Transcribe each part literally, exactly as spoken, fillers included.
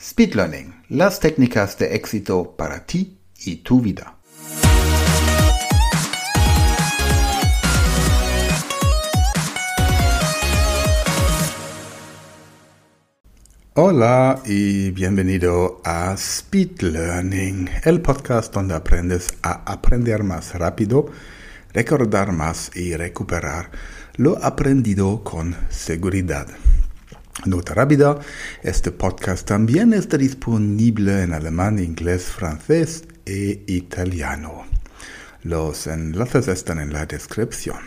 Speed Learning, las técnicas de éxito para ti y tu vida. Hola y bienvenido a Speed Learning, el podcast donde aprendes a aprender más rápido, recordar más y recuperar lo aprendido con seguridad. Nota rápida, este podcast también está disponible en alemán, inglés, francés e italiano. Los enlaces están en la descripción.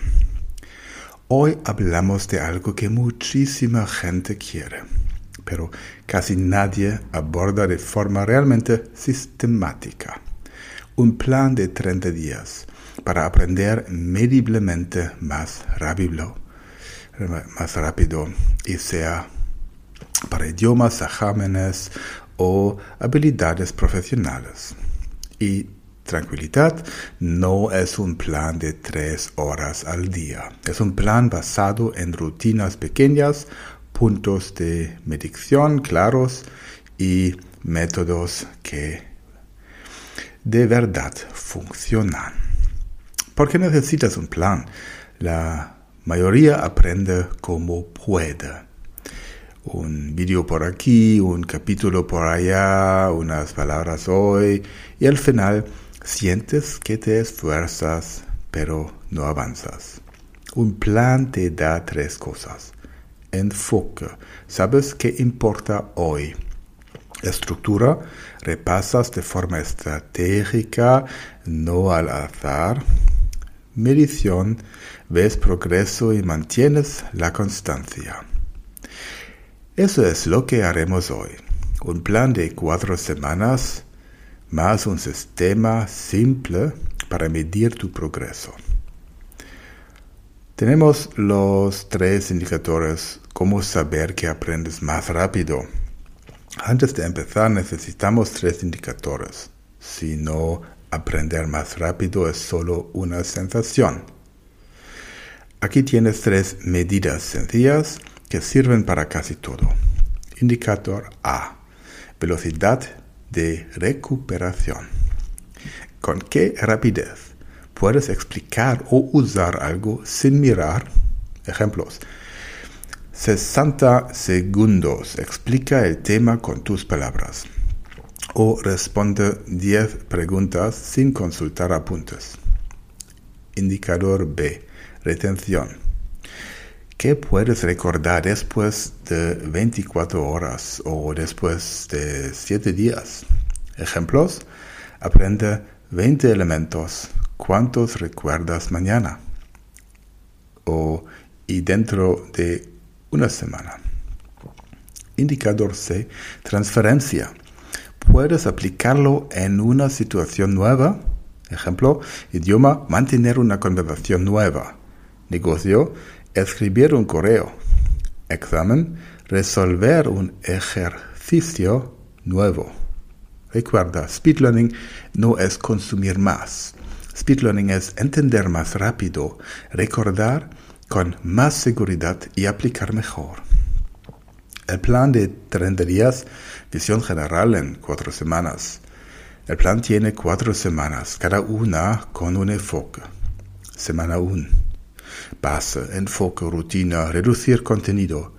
Hoy hablamos de algo que muchísima gente quiere, pero casi nadie aborda de forma realmente sistemática. Un plan de treinta días para aprender mediblemente más rápido, más rápido y sea para idiomas, exámenes o habilidades profesionales. Y tranquilidad, no es un plan de tres horas al día. Es un plan basado en rutinas pequeñas, puntos de medición claros y métodos que de verdad funcionan. ¿Por qué necesitas un plan? La mayoría aprende como puede. Un vídeo por aquí, un capítulo por allá, unas palabras hoy, y al final sientes que te esfuerzas, pero no avanzas. Un plan te da tres cosas. Enfoque, sabes qué importa hoy. Estructura, repasas de forma estratégica, no al azar. Medición, ves progreso y mantienes la constancia. Eso es lo que haremos hoy. Un plan de cuatro semanas más un sistema simple para medir tu progreso. Tenemos los tres indicadores, cómo saber que aprendes más rápido. Antes de empezar necesitamos tres indicadores. Si no, aprender más rápido es solo una sensación. Aquí tienes tres medidas sencillas que sirven para casi todo. Indicador A. Velocidad de recuperación. ¿Con qué rapidez puedes explicar o usar algo sin mirar? Ejemplos. sesenta segundos. Explica el tema con tus palabras. O responde diez preguntas sin consultar apuntes. Indicador B. Retención. ¿Qué puedes recordar después de veinticuatro horas o después de siete días? Ejemplos. Aprende veinte elementos. ¿Cuántos recuerdas mañana? O y dentro de una semana. Indicador C. Transferencia. ¿Puedes aplicarlo en una situación nueva? Ejemplo, idioma, mantener una conversación nueva. Negocio, escribir un correo. Examen, resolver un ejercicio nuevo. Recuerda, Speed Learning no es consumir más. Speed Learning es entender más rápido, recordar con más seguridad y aplicar mejor. El plan de treinta días, visión general en cuatro semanas. El plan tiene cuatro semanas, cada una con un enfoque. Semana uno. Base, enfoque, rutina, reducir contenido.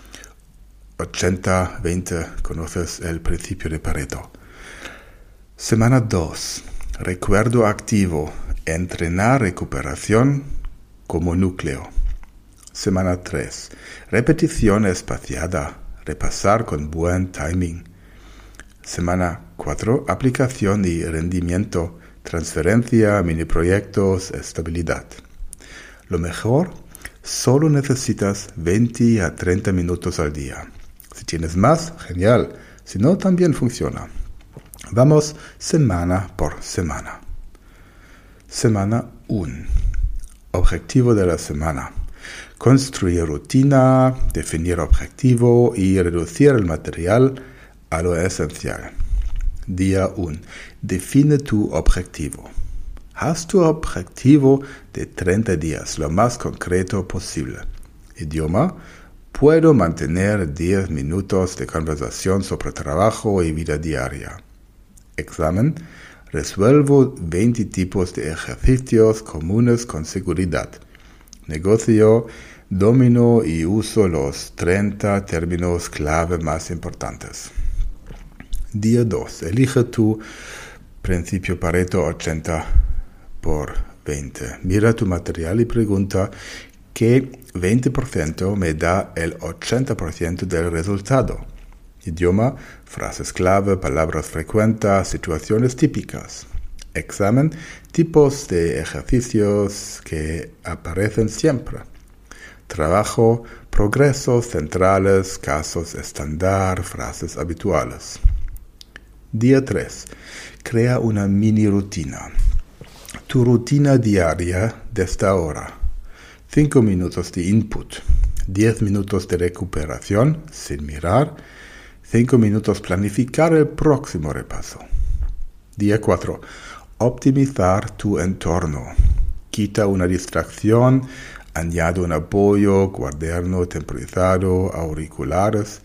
ochenta veinte, conoces el principio de Pareto. Semana dos. Recuerdo activo, entrenar recuperación como núcleo. Semana tres. Repetición espaciada, repasar con buen timing. Semana cuatro. Aplicación y rendimiento, transferencia, mini proyectos, estabilidad. Lo mejor, solo necesitas veinte a treinta minutos al día. Si tienes más, genial. Si no, también funciona. Vamos semana por semana. Semana uno. Objetivo de la semana. Construir rutina, definir objetivo y reducir el material a lo esencial. Día uno. Define tu objetivo. Haz tu objetivo de treinta días, lo más concreto posible. Idioma, Puedo mantener diez minutos de conversación sobre trabajo y vida diaria. Examen. Resuelvo veinte tipos de ejercicios comunes con seguridad. Negocio, domino y uso los treinta términos clave más importantes. Día dos. Elige tu principio Pareto ochenta por veinte. Mira tu material y pregunta ¿qué veinte por ciento me da el ochenta por ciento del resultado? Idioma, frases clave, palabras frecuentes, situaciones típicas. Examen, tipos de ejercicios que aparecen siempre. Trabajo, progresos centrales, casos estándar, frases habituales. Día tres. Crea una mini rutina. Tu rutina diaria de esta hora. cinco minutos de input, diez minutos de recuperación sin mirar, cinco minutos planificar el próximo repaso. Día cuatro. Optimizar tu entorno. Quita una distracción, añade un apoyo, cuaderno temporizado, auriculares,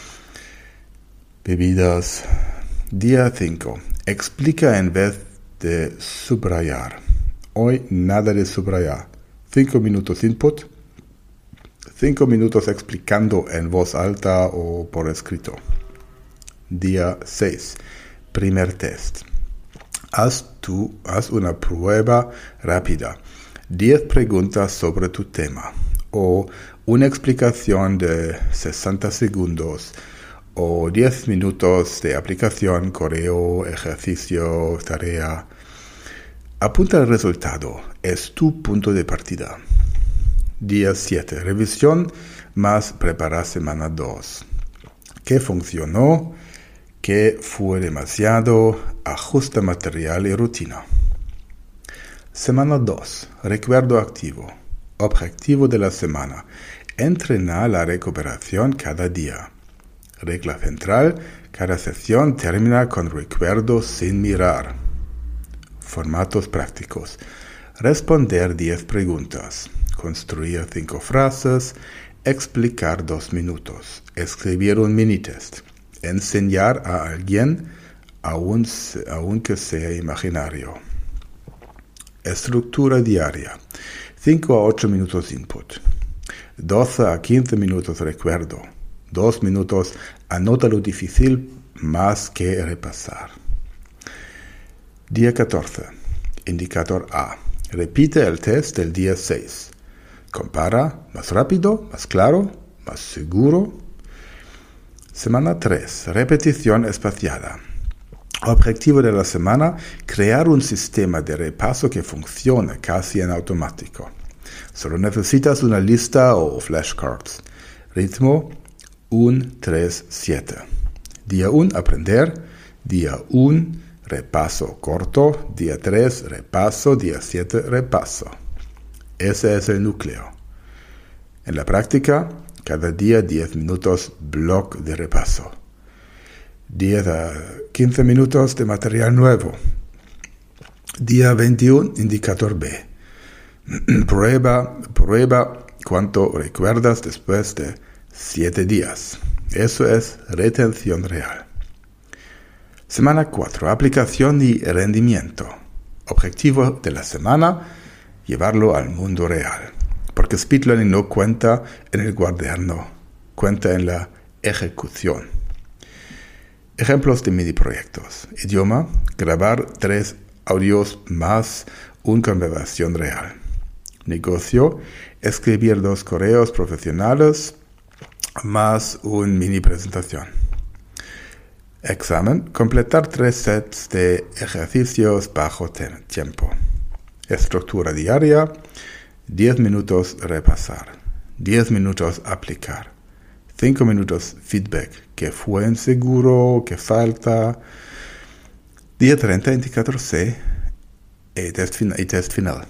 bebidas. Día cinco. Explica en vez de subrayar. Hoy nada de subrayar. cinco minutos input, cinco minutos explicando en voz alta o por escrito. Día seis. Primer test. Haz, tú, haz una prueba rápida. diez preguntas sobre tu tema. O una explicación de sesenta segundos. O diez minutos de aplicación, correo, ejercicio, tarea. Apunta el resultado. Es tu punto de partida. Día siete. Revisión más preparar semana dos. ¿Qué funcionó? ¿Qué fue demasiado? Ajusta material y rutina. Semana dos. Recuerdo activo. Objetivo de la semana. Entrenar la recuperación cada día. Regla central. Cada sesión termina con recuerdo sin mirar. Formatos prácticos. Responder diez preguntas. Construir cinco frases. Explicar dos minutos. Escribir un mini test. Enseñar a alguien, aun, aunque sea imaginario. Estructura diaria. cinco a ocho minutos input. doce a quince minutos recuerdo. dos minutos anota lo difícil más que repasar. Día catorce. Indicador A. Repite el test del día seis. Compara más rápido, más claro, más seguro. Semana tres. Repetición espaciada. Objetivo de la semana. Crear un sistema de repaso que funcione casi en automático. Solo necesitas una lista o flashcards. Ritmo uno, tres, siete. Día uno. Aprender. Día uno. Repaso corto. Día tres. Repaso. Día siete. Repaso. Ese es el núcleo. En la práctica, cada día diez minutos bloque de repaso. diez a quince minutos de material nuevo. Día veintiuno, indicador B. prueba, prueba cuánto recuerdas después de siete días. Eso es retención real. Semana cuatro, aplicación y rendimiento. Objetivo de la semana, llevarlo al mundo real. Porque Speed Learning no cuenta en el cuaderno, cuenta en la ejecución. Ejemplos de mini proyectos. Idioma, grabar tres audios más una conversación real. Negocio, escribir dos correos profesionales más una mini presentación. Examen, completar tres sets de ejercicios bajo tiempo. Estructura diaria, diez minutos repasar, diez minutos aplicar, cinco minutos feedback, que fue inseguro, que falta. Día treinta, indicador C y test, fin- y test final.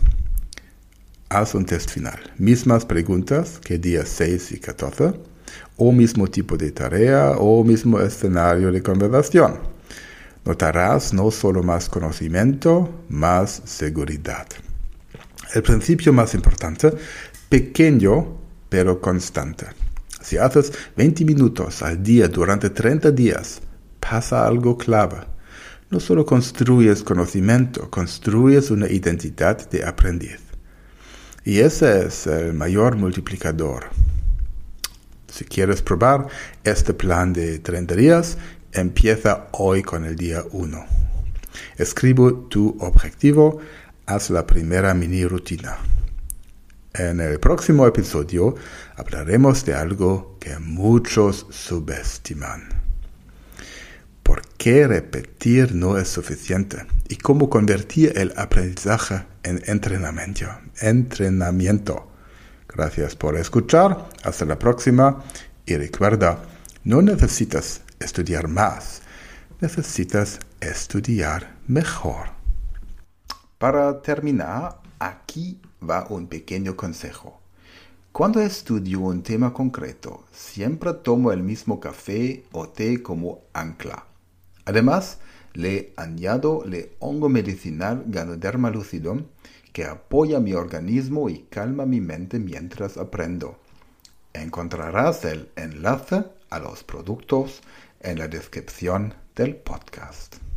Haz un test final. Mismas preguntas que día seis y catorce, o mismo tipo de tarea, o mismo escenario de conversación. Notarás no solo más conocimiento, más seguridad. El principio más importante, pequeño pero constante. Si haces veinte minutos al día durante treinta días, pasa algo clave. No solo construyes conocimiento, construyes una identidad de aprendiz. Y ese es el mayor multiplicador. Si quieres probar este plan de treinta días, empieza hoy con el día uno. Escribe tu objetivo, haz la primera mini rutina. En el próximo episodio hablaremos de algo que muchos subestiman. ¿Por qué repetir no es suficiente? Y cómo convertir el aprendizaje en entrenamiento. entrenamiento. Gracias por escuchar. Hasta la próxima. Y recuerda, no necesitas estudiar más. Necesitas estudiar mejor. Para terminar, aquí va un pequeño consejo. Cuando estudio un tema concreto, siempre tomo el mismo café o té como ancla. Además, le añado el hongo medicinal Ganoderma lucidum, que apoya mi organismo y calma mi mente mientras aprendo. Encontrarás el enlace a los productos en la descripción del podcast.